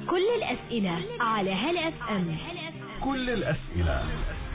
كل الأسئلة على هلا اف ام. كل الأسئلة.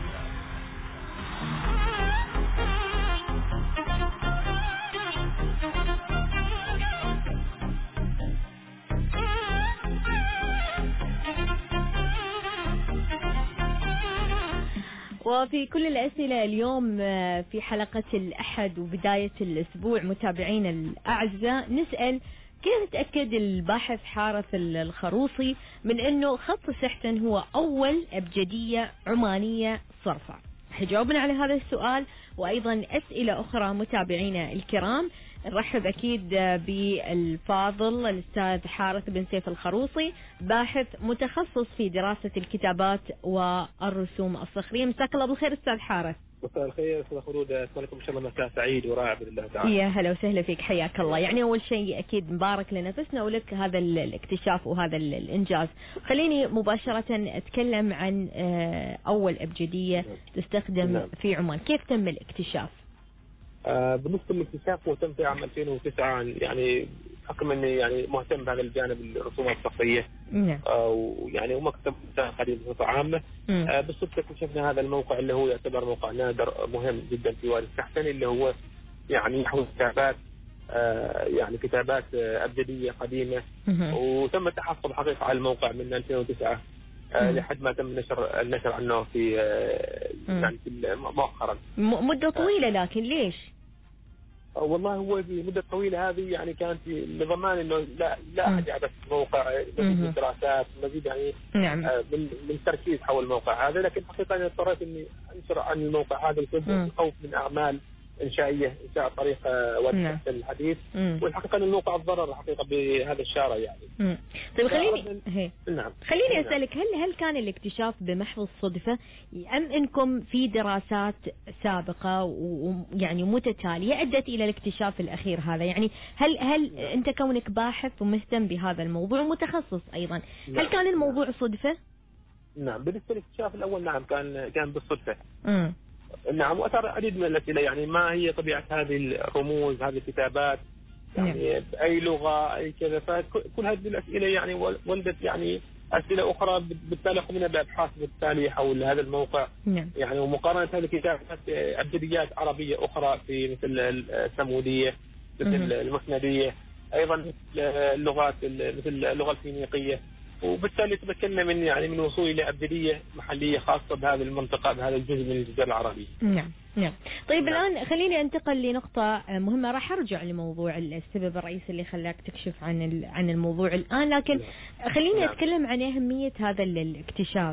وفي كل الأسئلة اليوم في حلقة الأحد وبداية الأسبوع متابعينا الأعزاء نسأل: كيف تأكد الباحث حارث الخروصي من أنه خط سحتن هو أول أبجدية عمانية صرفة؟ حجاوبنا على هذا السؤال وأيضا أسئلة أخرى متابعينا الكرام. نرحب أكيد بالفاضل الأستاذ حارث بن سيف الخروصي، باحث متخصص في دراسة الكتابات والرسوم الصخرية. مساك الله بالخير أستاذ حارث. مساء الخير استاذ خلود، اسالكم ان شاء الله مساء سعيد ورائع باذن الله تعالى. يا هلا وسهلا فيك، حياك الله. يعني اول شيء اكيد مبارك لنفسنا ولك هذا الاكتشاف وهذا الانجاز. خليني مباشره اتكلم عن اول ابجديه تستخدم في عمان. كيف تم الاكتشاف؟ بالنسبه للاكتشاف هو تم في عام 2009، يعني حكم اني يعني مهتم بهذا الجانب الرسومات الصخريه. نعم. ويعني ومكتب قديم بصفه عامه. بالصدفه اكتشفنا هذا الموقع اللي هو يعتبر موقع نادر مهم جدا في وادي السحتن، اللي هو يعني يحوي كتابات يعني كتابات ابجديه قديمه. وتم التحصل حقيقه على الموقع من 2009 لحد ما تم النشر عنه في يعني في مؤخرا. مده طويله، لكن ليش؟ والله هو في مدة طويلة هذه يعني كانت لضمان انه لا احد يعبث الموقع، مزيد من الدراسات، مزيد يعني نعم. من التركيز حول الموقع هذا. لكن حقيقة انا اضطريت اني انشر عن الموقع هذا بسبب خوف من اعمال انشائية، انشاء طريق وادي السحتن الحديث. والحقيقة ان الموقع تضرر حقيقة بهذا الشارع يعني. طيب خليني اسالك، هل كان الاكتشاف بمحض الصدفة ام انكم في دراسات سابقة ويعني متتالية ادت الى الاكتشاف الاخير هذا؟ يعني هل انت كونك باحث ومهتم بهذا الموضوع ومتخصص ايضا، هل كان الموضوع صدفة؟ نعم، بالنسبة للاكتشاف الاول نعم كان بالصدفة. نعم، وأثار عديد من الأسئلة، يعني ما هي طبيعة هذه الرموز، هذه الكتابات، يعني بأي لغة، أي كذا. فكل هذه الأسئلة يعني ولدت يعني أسئلة أخرى، بالتالي قمنا بأبحاث بالتالي حول هذا الموقع. يعني ومقارنة هذه الكتابات أبجديات عربية أخرى في مثل الثمودية، مثل المسندية، أيضا مثل اللغات مثل اللغة الفينيقية. وبالتالي تمكنا من وصول الى ابجديه محليه خاصه بهذه المنطقه، بهذا الجزء من الجزيره العربيه. نعم. طيب الان خليني انتقل لنقطه مهمه، راح ارجع لموضوع السبب الرئيسي اللي خلاك تكشف عن الموضوع الان، لكن خليني اتكلم عن اهميه هذا الاكتشاف.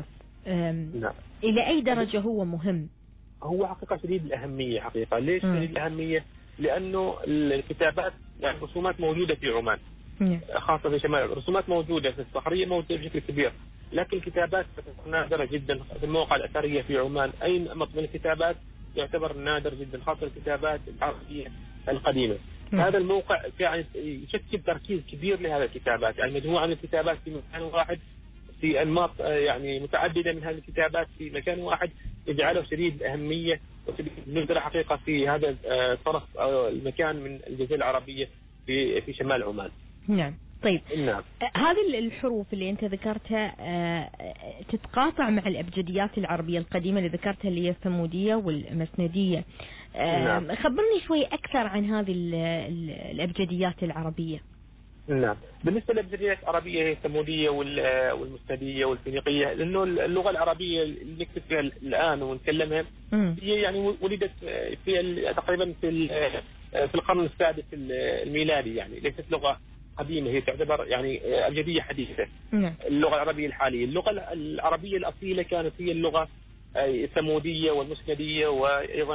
الى اي درجه هو مهم؟ هو حقيقه شديد الاهميه. حقيقه ليش شديد الاهميه؟ لانه الكتابات يعني رسومات موجوده في عمان، خاصة في شمال. الرسومات موجودة في الصخرية، موجودة بشكل كبير، لكن الكتابات نادرة جدا في المواقع الأثرية في عمان. أي نمط من الكتابات يعتبر نادر جدا، خاصة الكتابات العربية القديمة. هذا الموقع يعني يشكل تركيز كبير لهذه الكتابات، يعني مجموعة من الكتابات في مكان واحد، في أنماط يعني متعددة من هذه الكتابات في مكان واحد، يجعله شديد الأهمية وشديد الندرة حقيقة في هذا الطرف أو المكان من الجزيرة العربية في شمال عمان. نعم. طيب نعم. هذه الحروف اللي أنت ذكرتها تتقاطع مع الأبجديات العربية القديمة اللي ذكرتها، اللي هي الثمودية والمسندية. نعم. خبرني شوي أكثر عن هذه الأبجديات العربية. نعم، بالنسبة للأبجديات العربية هي الثمودية والمسندية والفينيقية، لأنه اللغة العربية اللي نكتب فيها الآن ونتكلمها هي يعني ولدت في تقريبا في القرن السادس الميلادي، يعني ليست لغة قديمة، هي تعتبر يعني أبجدية حديثة. اللغة العربية الحالية، اللغة العربية الأصيلة كانت هي اللغة الثمودية والمسندية وأيضا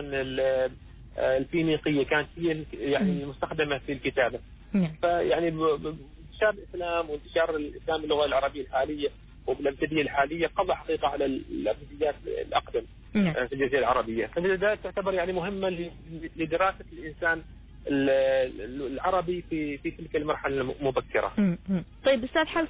الفينيقية، كانت هي يعني المستخدمة في الكتابة. فيعني بانتشار الإسلام وانتشار الإسلام باللغة العربية الحالية وبالأبجدية الحالية قضى حقيقة على الأبجديات الأقدم في الجزيرة العربية. فالجزيرة تعتبر يعني مهمة لدراسة الإنسان العربي في تلك المرحلة المبكرة. طيب أستاذ حارث،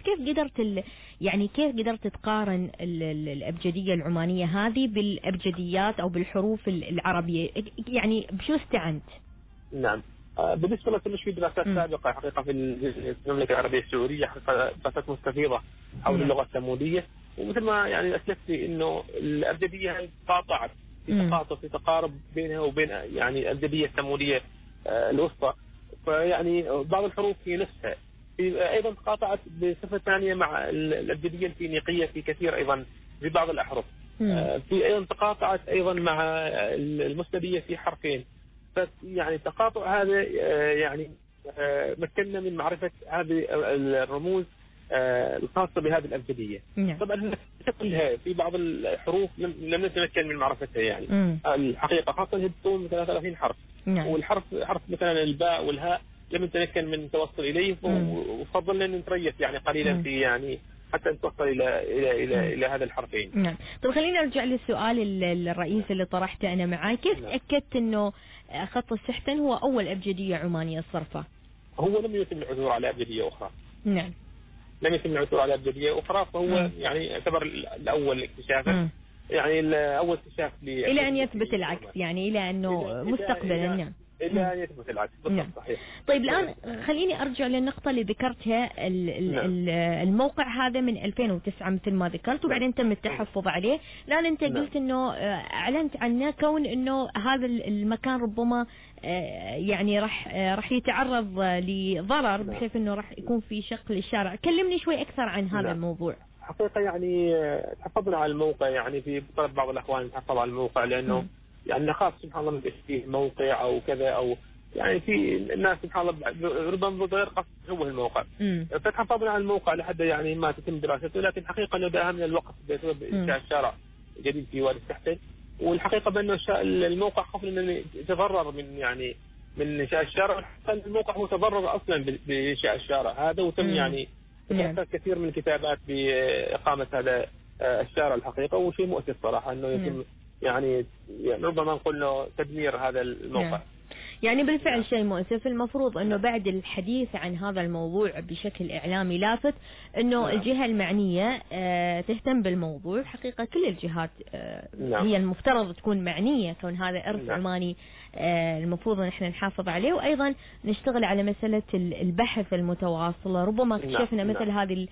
كيف قدرت تقارن الأبجدية العمانية هذه بالأبجديات أو بالحروف العربية؟ يعني بشو استعنت؟ نعم، بالنسبة لنا في دراسات سابقة حقيقة في المملكة العربية السعودية، حقيقة دراسات مستفيضة حول اللغة الثمودية، ومثل ما يعني أسلفت إنه الأبجدية تقاطعت في تقارب بينها وبين يعني الأبجدية الثمودية الوسطى، فيعني بعض الحروف في نفسها أيضا تقاطعت بصفة ثانية مع الأبجدية الفينيقية في كثير أيضا في بعض الأحرف، في أيضا تقاطعت أيضا مع المسندية في حرفين. يعني التقاطع هذا يعني مكننا من معرفة هذه الرموز الخاصة بهذه الأبجدية. طبعا كلها في بعض الحروف لم نتمكن من معرفتها يعني الحقيقة، خاصة هي تكون 33 حرف، والحرف مثلا الباء والهاء لم نتمكن من التوصل إليه، وفضلنا أن نتريث يعني قليلا في يعني حتى نتوصل إلى هذا الحرفين. نعم. طب خلينا نرجع للسؤال الرئيسي اللي طرحته أنا معاك، كيف تأكدت أنه خط السحتن هو أول أبجدية عمانية صرفة؟ هو لم يتم العثور على أبجدية أخرى. نعم. لم يتم العثور على أبجدية أخرى، فهو يعني يعتبر الأول اكتشافا، يعني الأول اكتشاف إلى أن يثبت العكس، يعني إلى أنه مستقبلا. نعم. إلا أن يثبت العكس. نعم. صحيح. طيب الآن خليني أرجع للنقطة اللي ذكرتها، الموقع هذا من 2009 مثل ما ذكرت، وبعدين تم التحفظ عليه. الآن أنت قلت إنه أعلنت عنه كون إنه هذا المكان ربما يعني راح يتعرض لضرر، بحيث إنه راح يكون في شق للشارع. كلمني شوي أكثر عن هذا الموضوع. حقيقة يعني تحفظنا على الموقع، يعني في طلب بعض الأخوان تحفظ على الموقع، لأنه يعني نخاف سبحان الله في موقع أو كذا، أو يعني في الناس سبحان الله ربما بغير قصد تشوه الموقع، فتحفظنا على الموقع لحد يعني ما تتم دراسته. لكن حقيقة أنه ده أهم الوقت بسبب إنشاء الشارع الجديد في وادي السحتن، والحقيقة بأنه الموقع خاف أنه يتضرر من إنشاء الشارع. الموقع هو تضرر أصلا بإنشاء الشارع هذا، وتم يعني كثير من الكتابات بإقامة هذا الشارع الحقيقة، وشيء مؤسف صراحة أنه يتم يعني ربما نقول له تدمير هذا الموقع. يعني بالفعل شيء مؤسف. المفروض أنه بعد الحديث عن هذا الموضوع بشكل إعلامي لافت، أنه الجهة المعنية تهتم بالموضوع. حقيقة كل الجهات هي المفترض تكون معنية، كون هذا إرث عماني المفروض أن احنا نحافظ عليه، وأيضا نشتغل على مسألة البحث المتواصلة. ربما اكتشفنا مثل هذه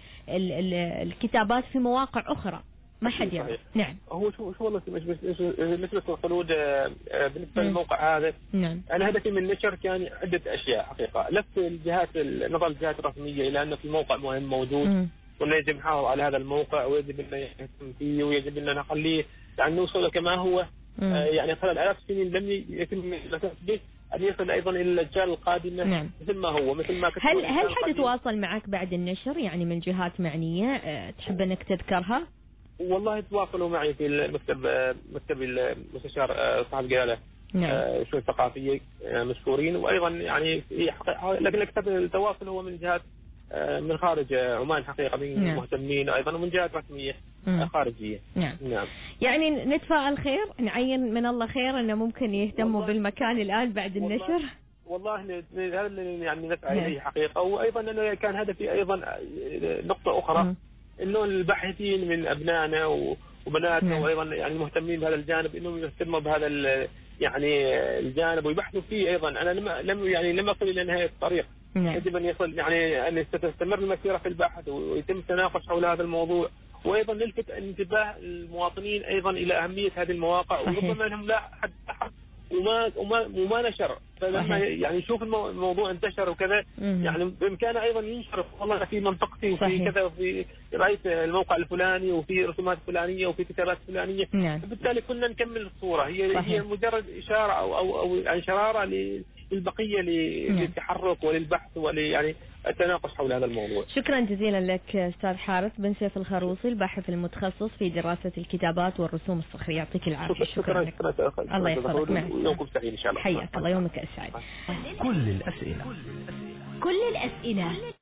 الكتابات في مواقع أخرى ما حد يعرف. نعم. هو شو والله مثل الخلود بالنسبه للموقع هذا. نعم. انا هدفي من النشر كان عده اشياء حقيقه، لفت نظر الجهات الرسميه الى انه في موقع مهم موجود، وانه يجب نحافظ على هذا الموقع، ويجب ان نهتم فيه، ويجب ان نخليه يعني نوصل كما هو. يعني خلال 1000 سنين لم يتم أن يصل أيضا إلى الأجيال القادمة مثل ما هو، مثل ما كتب. هل حد تواصل معك بعد النشر يعني من جهات معنية تحب أنك تذكرها؟ والله تواصلوا معي في مكتب المستشار صاحب الجلالة شؤون ثقافية مشكورين، وأيضا يعني لكن التواصل هو من جهات من خارج عمان حقيقة، من مهتمين أيضا، ومن جهات رسمية خارجية. نعم. يعني نتفائل خير، نعين من الله خير أنه ممكن يهتموا بالمكان الآن بعد النشر. والله هذا اللي يعني نسعى إليه حقيقة. وأيضا أنه كان هدفي أيضا نقطة أخرى، إنه الباحثين من أبنائنا وبناتنا وأيضا يعني مهتمين بهذا الجانب، إنهم يهتموا بهذا يعني الجانب ويبحثوا فيه أيضا. أنا لم أصل إلى نهاية الطريق. يجب أن يصل يعني أن تستمر المسيرة في البحث ويتم التناقش حول هذا الموضوع، وأيضا نلفت انتباه المواطنين أيضا إلى أهمية هذه المواقع، وربما لهم لا حد أحد وما نشر. فلما يعني يشوف الموضوع انتشر وكذا، يعني بإمكانه أيضا ينشر والله في منطقتي وفي كذا، وفي رأيت الموقع الفلاني وفي رسومات فلانية وفي كتابات فلانية. فبالتالي كنا نكمل الصورة. هي مجرد إشارة أو يعني شرارة للبقية للتحرك وللبحث يعني التناقش حول هذا الموضوع. شكرا جزيلا لك أستاذ حارث بن سيف الخروصي، الباحث المتخصص في دراسة الكتابات والرسوم الصخرية. يعطيك العافية. شكرا لك. الله يحفظك. يومكم سعيد إن شاء الله. حياك الله. يومك السعيد. كل الأسئلة